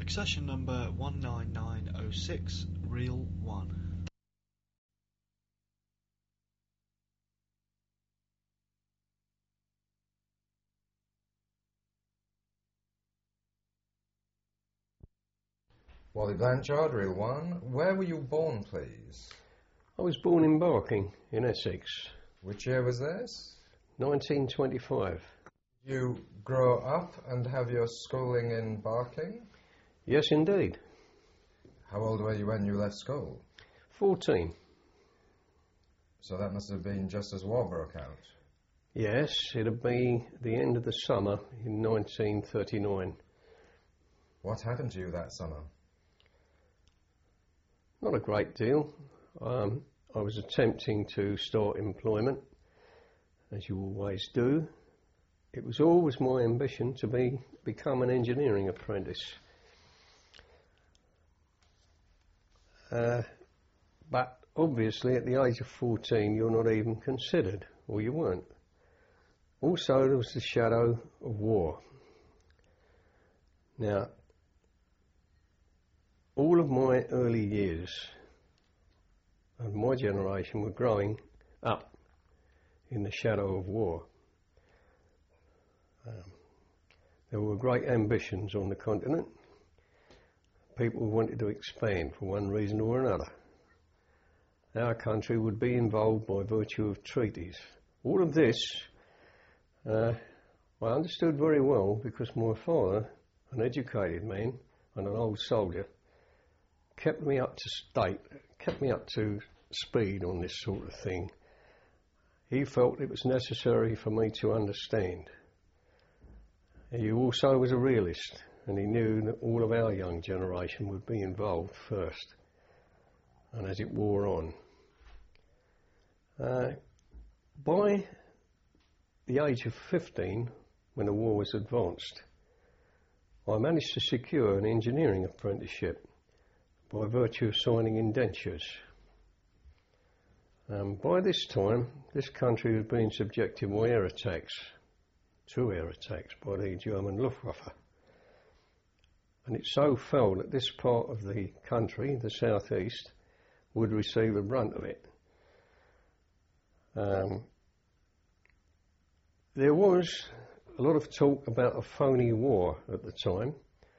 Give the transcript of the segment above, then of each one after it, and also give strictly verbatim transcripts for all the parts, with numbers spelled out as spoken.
Accession number one nine nine oh six, reel one. Wally Blanchard, reel one. Where were you born, please? I was born in Barking, in Essex. Which year was this? nineteen twenty-five. You grow up and have your schooling in Barking? Yes, indeed. How old were you when you left school? fourteen. So that must have been just as war broke out. Yes, it'd be the end of the summer in nineteen thirty-nine. What happened to you that summer? Not a great deal. Um, I was attempting to start employment, as you always do. It was always my ambition to be become an engineering apprentice. Uh, but obviously at the age of fourteen you're not even considered, or you weren't. Also there was the shadow of war. Now, all of my early years of my generation were growing up in the shadow of war. Um, there were great ambitions on the continent. People wanted to expand for one reason or another. Our country would be involved by virtue of treaties. All of this uh, I understood very well because my father, an educated man and an old soldier, kept me up to state, kept me up to speed on this sort of thing. He felt it was necessary for me to understand. He also was a realist, and he knew that all of our young generation would be involved first, and as it wore on. Uh, by the age of fifteen, when the war was advanced, I managed to secure an engineering apprenticeship by virtue of signing indentures. Um, by this time, this country was being subjected to air attacks, two air attacks by the German Luftwaffe. And it so fell that this part of the country, the southeast, would receive the brunt of it. Um, there was a lot of talk about a phony war at the time,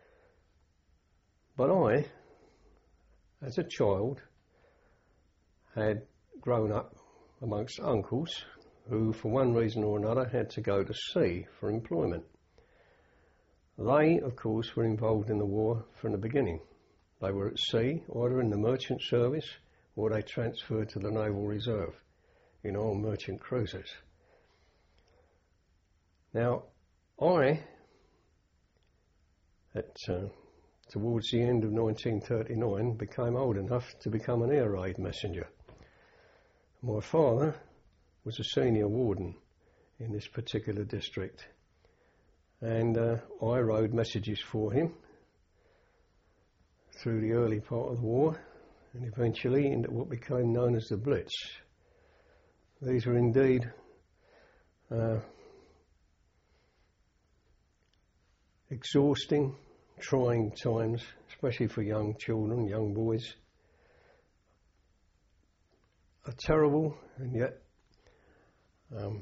but I, as a child, had grown up amongst uncles who, for one reason or another, had to go to sea for employment. They, of course, were involved in the war from the beginning. They were at sea, either in the merchant service or they transferred to the Naval Reserve in oil merchant cruisers. Now, I, at uh, towards the end of nineteen thirty-nine, became old enough to become an air raid messenger. My father was a senior warden in this particular district, and uh, I rode messages for him through the early part of the war and eventually into what became known as the Blitz. These were indeed uh, exhausting, trying times, especially for young children, young boys. A terrible and yet um,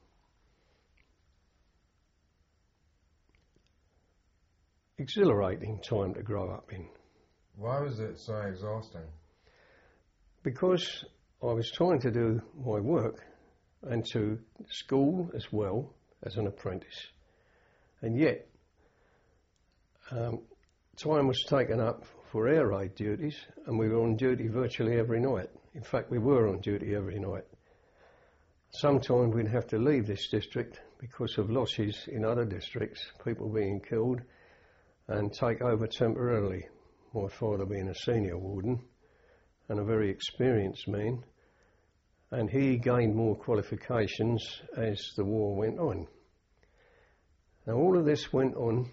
exhilarating time to grow up in. Why was it so exhausting? Because I was trying to do my work and to school as well as an apprentice, and yet um, time was taken up for air raid duties, and we were on duty virtually every night. In fact, we were on duty every night. Sometimes we'd have to leave this district because of losses in other districts, people being killed, and take over temporarily. My father being a senior warden and a very experienced man, and he gained more qualifications as the war went on. Now all of this went on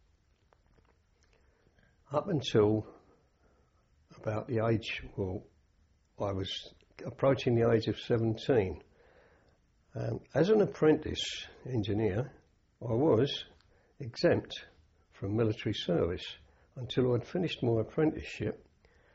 up until about the age, well, I was approaching the age of seventeen. Um, as an apprentice engineer, I was exempt from military service until I'd finished my apprenticeship.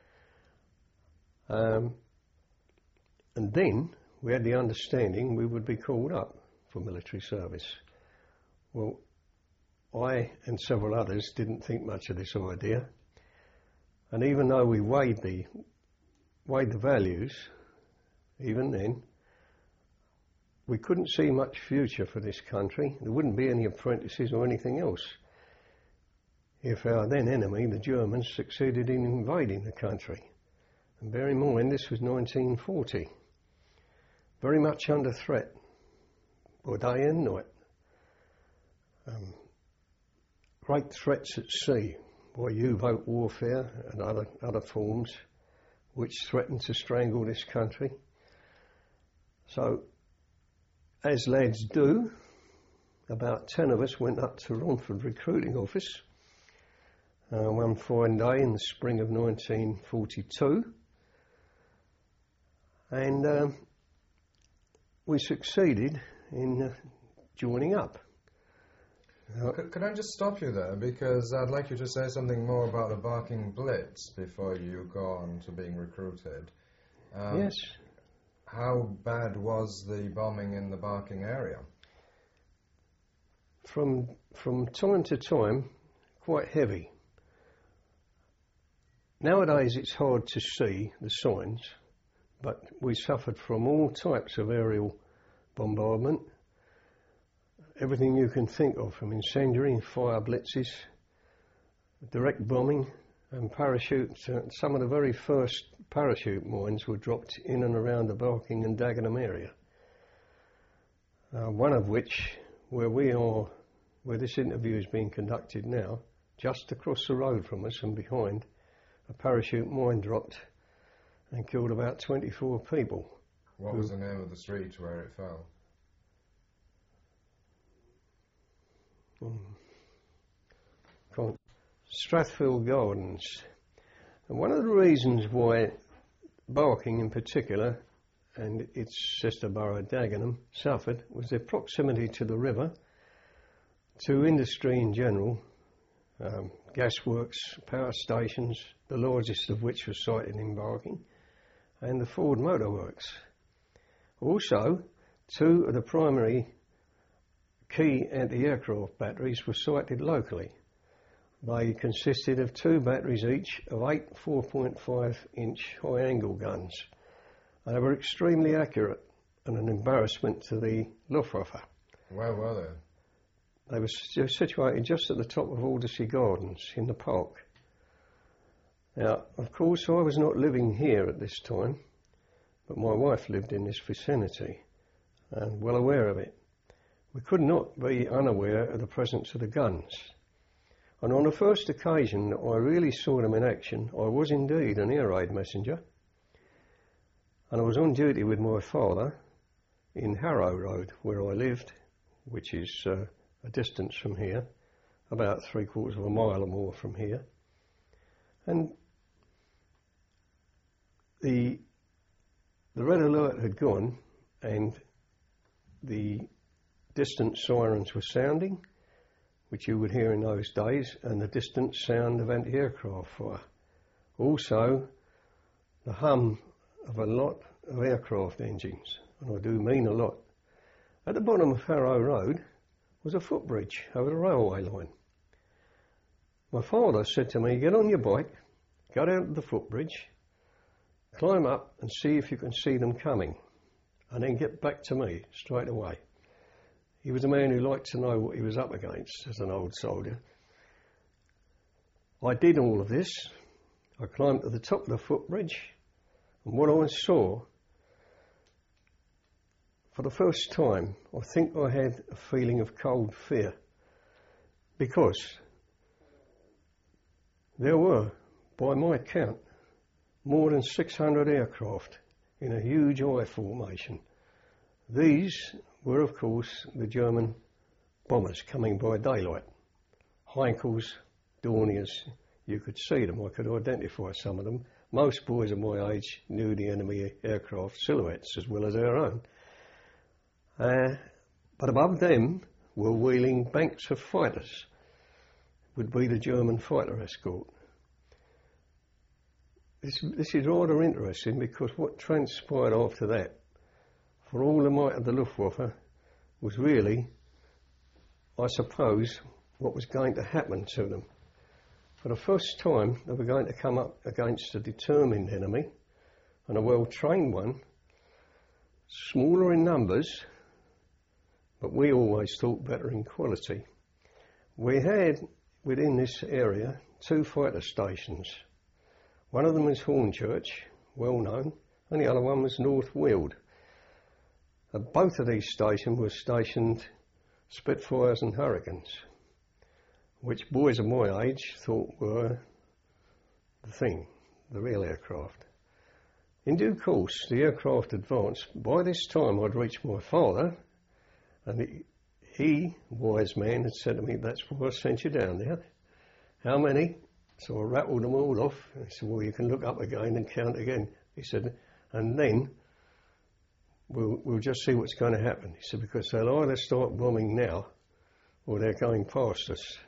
Um, and then we had the understanding we would be called up for military service. Well, I and several others didn't think much of this idea, and even though we weighed the weighed the values, even then, we couldn't see much future for this country. There wouldn't be any apprentices or anything else if our then enemy, the Germans, succeeded in invading the country. And bear in mind, this was nineteen forty, very much under threat, by day and night. Um, great threats at sea by U-boat warfare and other, other forms which threatened to strangle this country. So, as lads do, about ten of us went up to Romford recruiting office uh, one fine day in the spring of nineteen forty-two, and uh, we succeeded in uh, joining up. Uh, could, could I just stop you there, because I'd like you to say something more about the Barking Blitz before you go on to being recruited. Um, yes. How bad was the bombing in the Barking area? From from time to time, quite heavy. Nowadays it's hard to see the signs, but we suffered from all types of aerial bombardment. Everything you can think of, from incendiary and fire blitzes, direct bombing and parachutes. Uh, some of the very first parachute mines were dropped in and around the Barking and Dagenham area. Uh, one of which, where we are, where this interview is being conducted now, just across the road from us and behind, a parachute mine dropped and killed about twenty-four people. What was the name of the street where it fell? Um, can't. Strathfield Gardens. And one of the reasons why Barking in particular and its sister borough Dagenham suffered was their proximity to the river, to industry in general, um, gasworks, power stations, the largest of which was sited in Barking, and the Ford Motor Works. Also, two of the primary key anti-aircraft batteries were sited locally. They consisted of two batteries each of eight four point five inch high angle guns. They were extremely accurate and an embarrassment to the Luftwaffe. Where were they? They were situated just at the top of Aldersea Gardens in the park. Now, of course, I was not living here at this time, but my wife lived in this vicinity and well aware of it. We could not be unaware of the presence of the guns. And on the first occasion that I really saw them in action, I was indeed an air raid messenger. And I was on duty with my father in Harrow Road, where I lived, which is uh, a distance from here, about three quarters of a mile or more from here. And the, the red alert had gone, and the distant sirens were sounding, which you would hear in those days, and the distant sound of anti-aircraft fire. Also, the hum of a lot of aircraft engines, and I do mean a lot. At the bottom of Harrow Road was a footbridge over the railway line. My father said to me, get on your bike, go down to the footbridge, climb up and see if you can see them coming, and then get back to me straight away. He was a man who liked to know what he was up against as an old soldier. I did all of this. I climbed to the top of the footbridge, and what I saw, for the first time, I think I had a feeling of cold fear, because there were, by my count, more than six hundred aircraft in a huge I formation. These were, of course, the German bombers coming by daylight. Heinkels, Dorniers, you could see them, I could identify some of them. Most boys of my age knew the enemy aircraft silhouettes as well as our own. Uh, but above them were wheeling banks of fighters would be the German fighter escort. This, this is rather interesting because what transpired after that, for all the might of the Luftwaffe, was really, I suppose, what was going to happen to them. For the first time, they were going to come up against a determined enemy, and a well-trained one, smaller in numbers, but we always thought better in quality. We had, within this area, two fighter stations. One of them was Hornchurch, well known, and the other one was North Weald. And both of these stations were stationed Spitfires and Hurricanes, which boys of my age thought were the thing, the real aircraft. In due course, the aircraft advanced. By this time, I'd reached my father, and he, he, wise man, had said to me, "That's why I sent you down there. How many?" So I rattled them all off. He said, "Well, you can look up again and count again." He said, "And then we'll, we'll just see what's going to happen." He said, "Because they'll either start bombing now or they're going past us."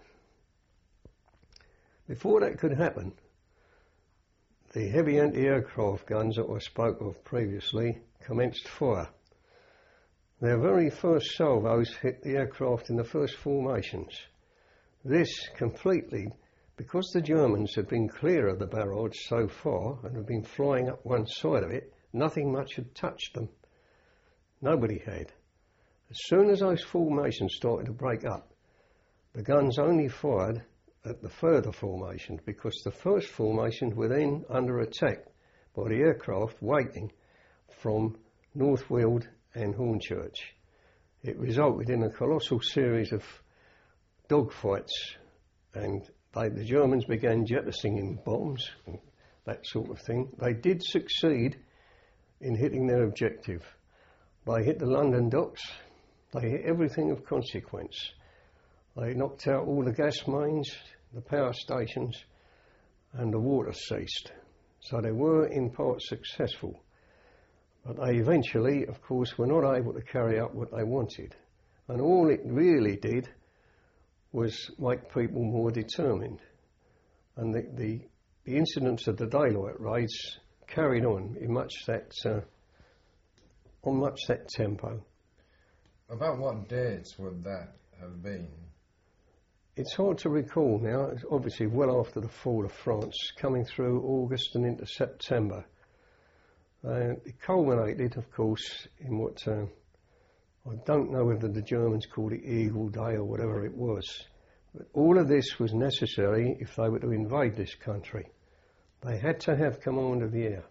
Before that could happen, the heavy anti-aircraft guns that I spoke of previously commenced fire. Their very first salvos hit the aircraft in the first formations. This completely, because the Germans had been clear of the barrage so far and had been flying up one side of it, nothing much had touched them. Nobody had. As soon as those formations started to break up, the guns only fired at the further formations, because the first formations were then under attack by the aircraft waiting from North Weald and Hornchurch. It resulted in a colossal series of dogfights, and they, the Germans began jettisoning bombs and that sort of thing. They did succeed in hitting their objective. They hit the London docks, they hit everything of consequence. They knocked out all the gas mains, the power stations, and the water ceased. So they were in part successful. But they eventually, of course, were not able to carry out what they wanted. And all it really did was make people more determined. And the, the, the incidents of the daylight raids carried on in much that, uh, on much that tempo. About what dates would that have been? It's hard to recall now. It's obviously well after the fall of France, coming through August and into September. Uh, it culminated, of course, in what uh, I don't know whether the Germans called it Eagle Day or whatever it was. But all of this was necessary if they were to invade this country. They had to have command of the air.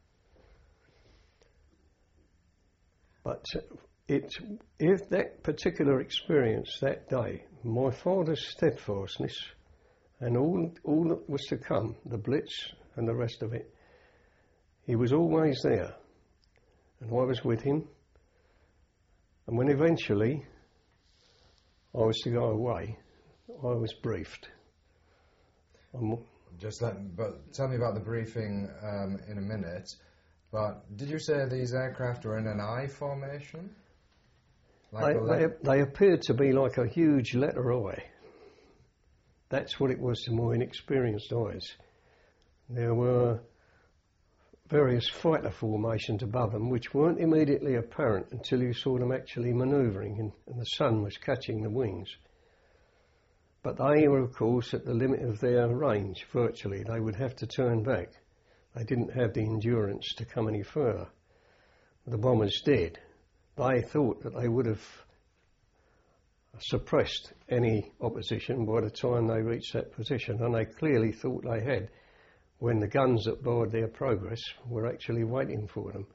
But it, if that particular experience that day, my father's steadfastness and all, all that was to come, the Blitz and the rest of it, he was always there, and I was with him. And when eventually I was to go away, I was briefed. I'm, Just that, but tell me about the briefing um, in a minute. But did you say these aircraft were in an I formation? Like they, they, they appeared to be like a huge letter I. That's what it was to my inexperienced eyes. There were various fighter formations above them which weren't immediately apparent until you saw them actually manoeuvring and, and the sun was catching the wings. But they were, of course, at the limit of their range, virtually. They would have to turn back. They didn't have the endurance to come any further. The bombers did. They thought that they would have suppressed any opposition by the time they reached that position, and they clearly thought they had, when the guns that barred their progress were actually waiting for them.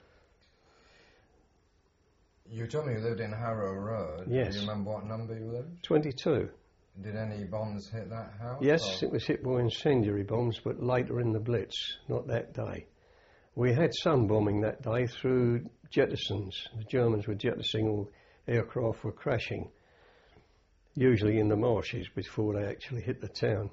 You told me you lived in Harrow Road. Yes. Do you remember what number you lived? twenty-two. Did any bombs hit that house? Yes, or? it was hit by incendiary bombs, but later in the Blitz, not that day. We had some bombing that day through jettisons. The Germans were jettisoning, or aircraft were crashing, usually in the marshes before they actually hit the town.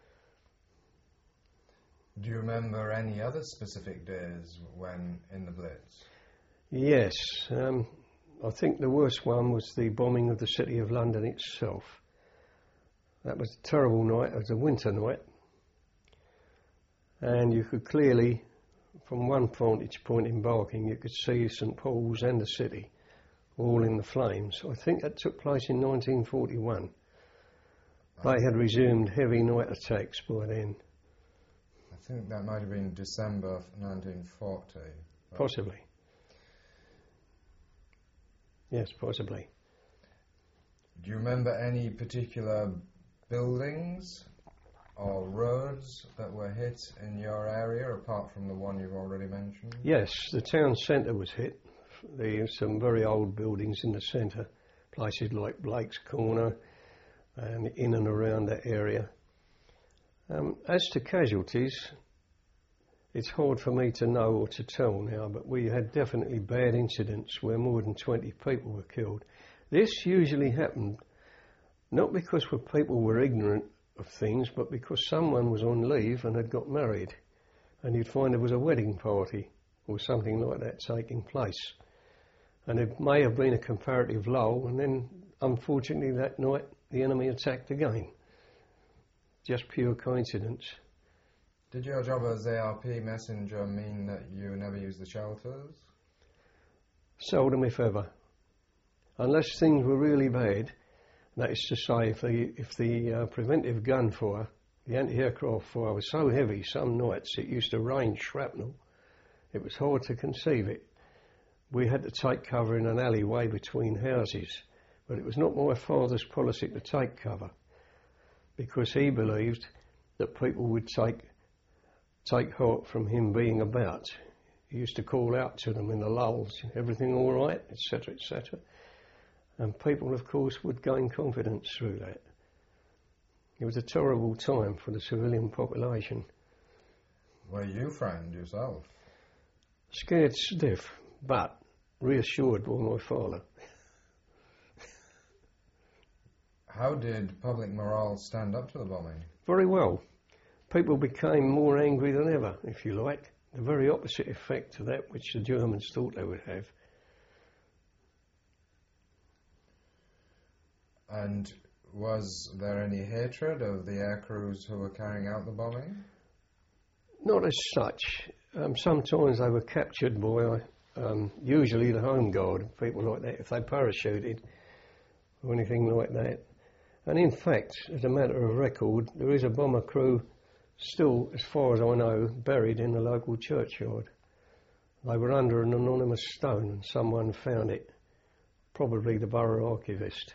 Do you remember any other specific days when in the Blitz? Yes, um, I think the worst one was the bombing of the City of London itself. That was a terrible night. It was a winter night. And you could clearly, from one vantage point in Barking, you could see St Paul's and the city all in the flames. I think that took place in nineteen forty-one. They had resumed heavy night attacks by then. I think that might have been December nineteen forty. Possibly. Yes, possibly. Do you remember any particular buildings or roads that were hit in your area, apart from the one you've already mentioned? Yes, the town centre was hit. There were some very old buildings in the centre, places like Blake's Corner, and in and around that area. Um, as to casualties, it's hard for me to know or to tell now, but we had definitely bad incidents where more than twenty people were killed. This usually happened not because people were ignorant of things, but because someone was on leave and had got married, and you'd find there was a wedding party or something like that taking place. And it may have been a comparative lull, and then unfortunately that night the enemy attacked again. Just pure coincidence. Did your job as A R P messenger mean that you never used the shelters? Seldom, if ever. Unless things were really bad, that is to say, if the, if the uh, preventive gunfire, the anti-aircraft fire was so heavy some nights it used to rain shrapnel, it was hard to conceive it. We had to take cover in an alleyway between houses, but it was not my father's policy to take cover, because he believed that people would take take heart from him being about. He used to call out to them in the lulls, everything all right, et cetera, et cetera. And people, of course, would gain confidence through that. It was a terrible time for the civilian population. Were you frightened yourself? Scared stiff, but reassured by my father. How did public morale stand up to the bombing? Very well. People became more angry than ever, if you like. The very opposite effect to that which the Germans thought they would have. And was there any hatred of the air crews who were carrying out the bombing? Not as such. Um, sometimes they were captured by um, usually the Home Guard, people like that, if they parachuted or anything like that. And in fact, as a matter of record, there is a bomber crew still, as far as I know, buried in the local churchyard. They were under an anonymous stone and someone found it, probably the borough archivist.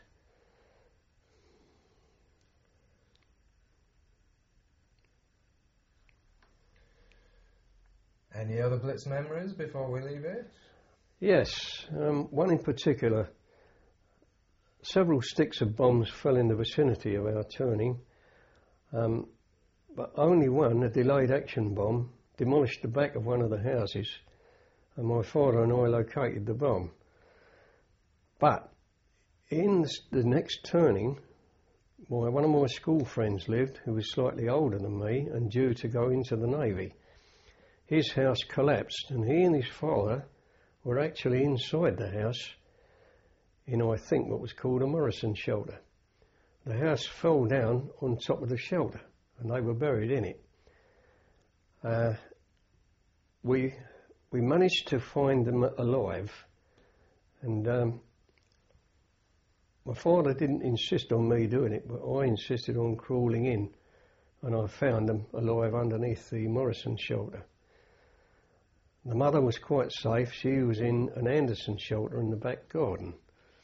Any other Blitz memories before we leave it? Yes, um, one in particular. Several sticks of bombs fell in the vicinity of our turning, um, but only one, a delayed action bomb, demolished the back of one of the houses, and my father and I located the bomb. But in the next turning, my, one of my school friends lived, who was slightly older than me and due to go into the Navy. His house collapsed, and he and his father were actually inside the house in, I think, what was called a Morrison shelter. The house fell down on top of the shelter, and they were buried in it. Uh, we we managed to find them alive, and um, my father didn't insist on me doing it, but I insisted on crawling in, and I found them alive underneath the Morrison shelter. The mother was quite safe. She was in an Anderson shelter in the back garden.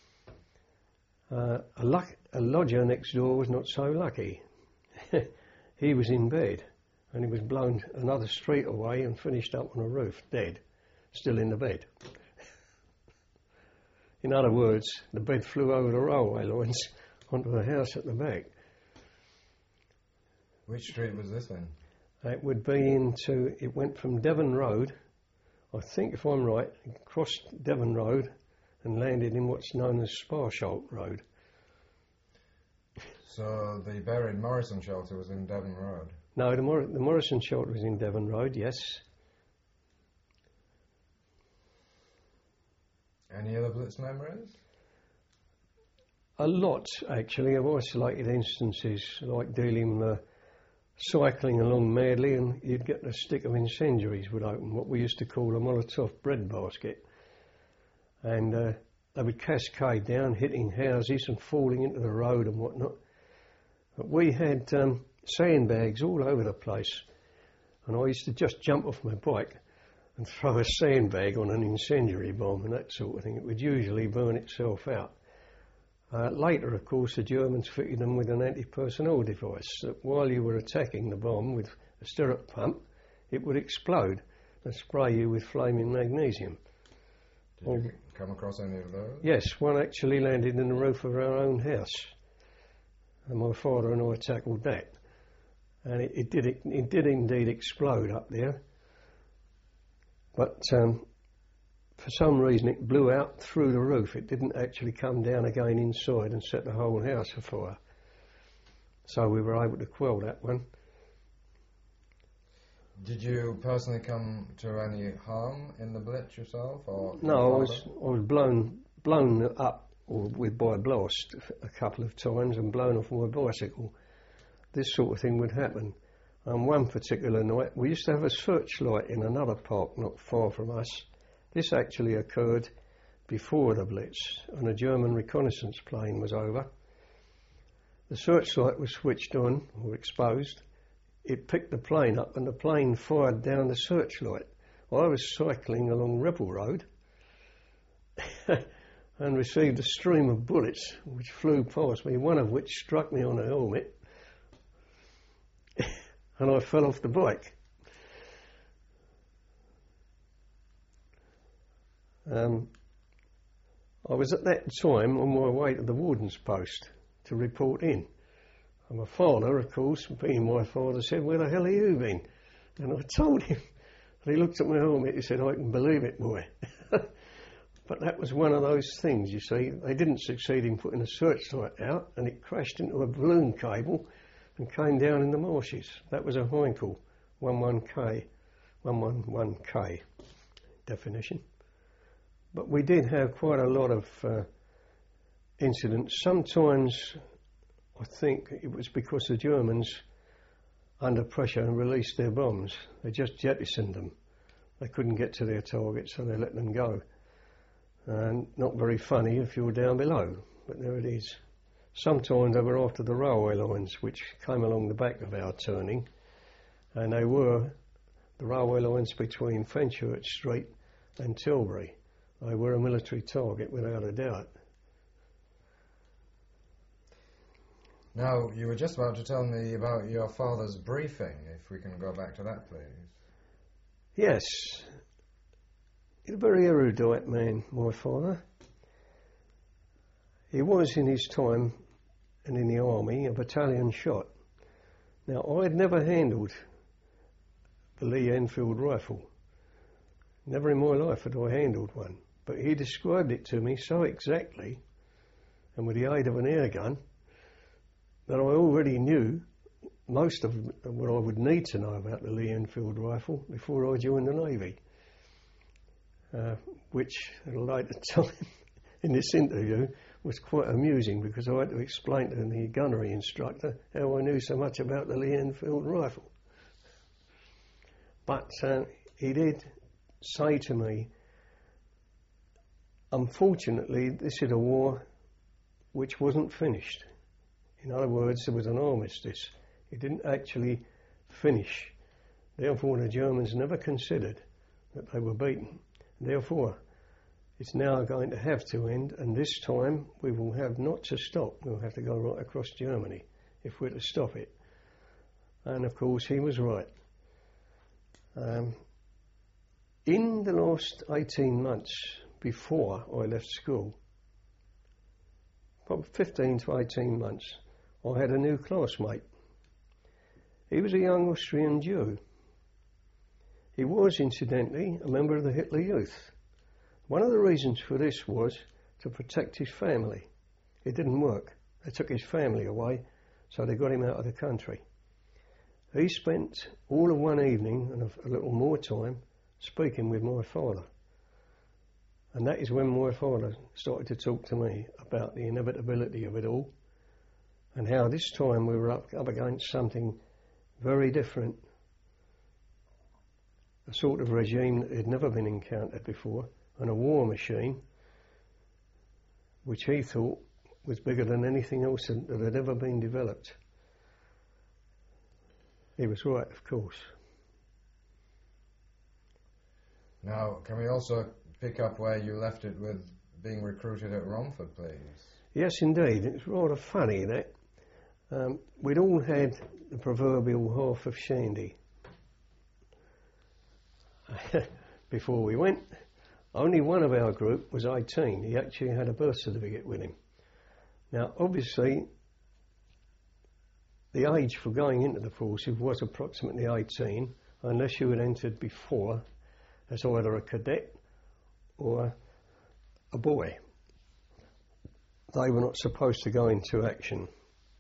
Uh, a, luck, a lodger next door was not so lucky. He was in bed, and he was blown another street away and finished up on a roof, dead, still in the bed. In other words, the bed flew over the railway lines onto the house at the back. Which street was this in? It would be into, it went from Devon Road, I think if I'm right, it crossed Devon Road and landed in what's known as Sparsholt Road. So the buried Morrison shelter was in Devon Road? No, the, Mor- the Morrison shelter was in Devon Road, yes. Any other Blitz memories? A lot, actually, of isolated instances, like dealing uh, cycling along madly, and you'd get a stick of incendiaries would open, what we used to call a Molotov bread basket. And uh, they would cascade down, hitting houses and falling into the road and whatnot. But we had um, sandbags all over the place, and I used to just jump off my bike and throw a sandbag on an incendiary bomb and that sort of thing. It would usually burn itself out. Uh, later, of course, the Germans fitted them with an anti-personnel device that while you were attacking the bomb with a stirrup pump, it would explode and spray you with flaming magnesium. Did you come across any of those? Yes, one actually landed in the roof of our own house, and my father and I tackled that. And it, it did it, it did indeed explode up there, but um, for some reason it blew out through the roof. It didn't actually come down again inside and set the whole house afire. So we were able to quell that one. Did you personally come to any harm in the Blitz yourself, or no? I was I was blown blown up or with by a blast a couple of times and blown off my bicycle. This sort of thing would happen. And one particular night, we used to have a searchlight in another park not far from us. This actually occurred before the Blitz, and a German reconnaissance plane was over. The searchlight was switched on, or exposed. It picked the plane up, and the plane fired down the searchlight. I was cycling along Rebel Road and received a stream of bullets which flew past me, one of which struck me on the helmet, and I fell off the bike. Um, I was at that time on my way to the warden's post to report in. And my father, of course, being my father, said, "Where the hell have you been?" And I told him. And he looked at my helmet, he said, "I can believe it, boy." But that was one of those things, you see. They didn't succeed in putting a searchlight out, and it crashed into a balloon cable and came down in the marshes. That was a Heinkel eleven K, one eleven K definition. But we did have quite a lot of uh, incidents. Sometimes I think it was because the Germans, under pressure, released their bombs. They just jettisoned them. They couldn't get to their target, so they let them go. And not very funny if you were down below, but there it is. Sometimes they were after the railway lines, which came along the back of our turning, and they were the railway lines between Fenchurch Street and Tilbury. They were a military target, without a doubt. Now, you were just about to tell me about your father's briefing, if we can go back to that, please. Yes. He's a very erudite man, my father. He was, in his time and in the army, a battalion shot. Now, I had never handled the Lee Enfield rifle. Never in my life had I handled one. But he described it to me so exactly, and with the aid of an air gun, that I already knew most of what I would need to know about the Lee Enfield rifle before I joined the Navy. Uh, which, at a later time in this interview, was quite amusing, because I had to explain to the gunnery instructor how I knew so much about the Lee Enfield rifle. But uh, he did say to me, unfortunately, this is a war which wasn't finished. In other words, there was an armistice. It didn't actually finish. Therefore, the Germans never considered that they were beaten. Therefore, it's now going to have to end, and this time we will have not to stop. We'll have to go right across Germany if we're to stop it. And of course, he was right. Um, in the last eighteen months before I left school, probably fifteen to eighteen months, I had a new classmate. He was a young Austrian Jew. He was, incidentally, a member of the Hitler Youth. One of the reasons for this was to protect his family. It didn't work. They took his family away, so they got him out of the country. He spent all of one evening and a, a little more time speaking with my father. And that is when my father started to talk to me about the inevitability of it all, and how this time we were up, up against something very different, a sort of regime that had never been encountered before, and a war machine which he thought was bigger than anything else that that had ever been developed. He was right, of course. Now, can we also pick up where you left it with being recruited at Romford, please? Yes, indeed. It's rather funny that um, we'd all had the proverbial half of shandy before we went. Only one of our group was eighteen. He actually had a birth certificate with him. Now, obviously, the age for going into the forces was approximately eighteen, unless you had entered before as either a cadet or a boy. They were not supposed to go into action.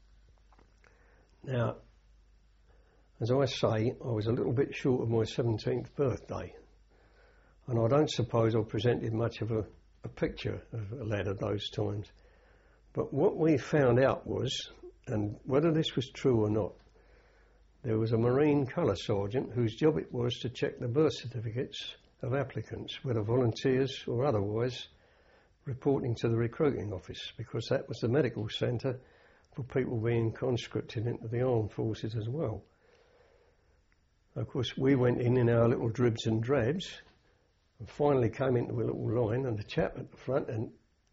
Now, as I say, I was a little bit short of my seventeenth birthday, and I don't suppose I presented much of a, a picture of a lad of those times. But what we found out was, and whether this was true or not, there was a Marine colour sergeant whose job it was to check the birth certificates of applicants, whether volunteers or otherwise, reporting to the recruiting office, because that was the medical centre for people being conscripted into the armed forces as well. Of course, we went in in our little dribs and drabs and finally came into a little line, and the chap at the front end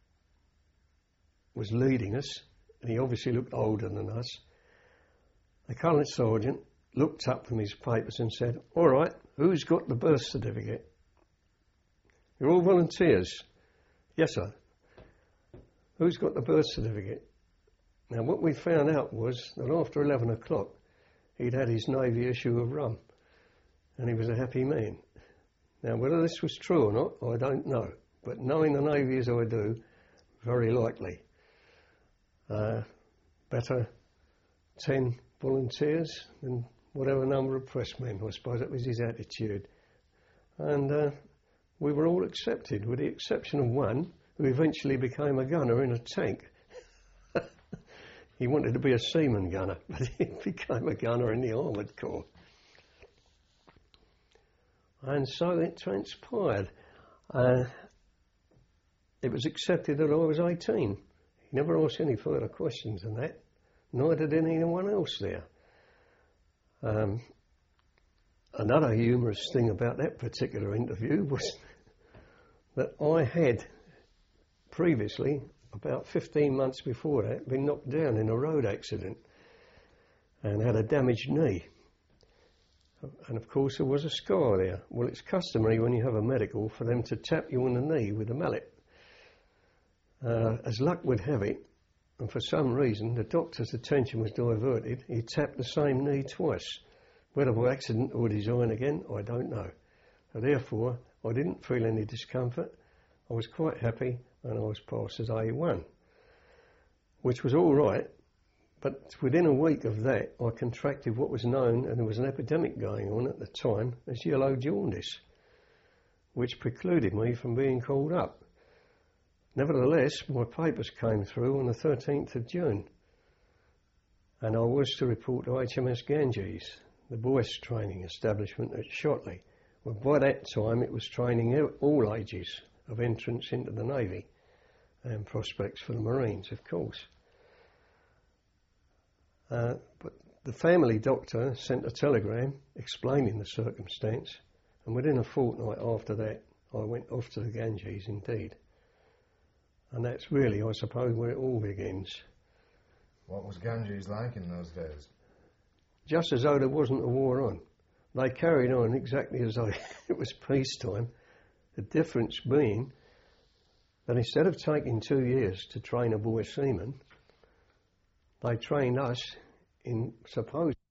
was leading us, and he obviously looked older than us. The colour sergeant looked up from his papers and said, "All right, who's got the birth certificate?" "You're all volunteers?" "Yes, sir." "Who's got the birth certificate?" Now, what we found out was that after eleven o'clock, he'd had his Navy issue of rum, and he was a happy man. Now, whether this was true or not, I don't know, but knowing the Navy as I do, very likely. Uh, better ten volunteers than whatever number of pressmen. I suppose that was his attitude. And uh, we were all accepted, with the exception of one who eventually became a gunner in a tank. He wanted to be a seaman gunner, but he became a gunner in the Armoured Corps. And so it transpired. Uh, it was accepted that I was eighteen. He never asked any further questions than that, neither did anyone else there. Um, another humorous thing about that particular interview was that I had previously, about fifteen months before that, been knocked down in a road accident and had a damaged knee. And of course there was a scar there. Well, it's customary when you have a medical for them to tap you on the knee with a mallet. Uh, as luck would have it, and for some reason the doctor's attention was diverted, he tapped the same knee twice. Whether by accident or design again, I don't know. So therefore, I didn't feel any discomfort. I was quite happy, and I was passed as A one, which was all right. But within a week of that, I contracted what was known, and there was an epidemic going on at the time, as yellow jaundice, which precluded me from being called up. Nevertheless, my papers came through on the thirteenth of June, and I was to report to H M S Ganges, the boys' training establishment at Shotley. Well, by that time, it was training all ages of entrance into the Navy and prospects for the Marines, of course. Uh, but the family doctor sent a telegram explaining the circumstance, and within a fortnight after that, I went off to the Ganges indeed. And that's really, I suppose, where it all begins. What was Ganges like in those days? Just as though there wasn't a war on. They carried on exactly as though it was peacetime. The difference being that instead of taking two years to train a boy seaman, they trained us in, suppose,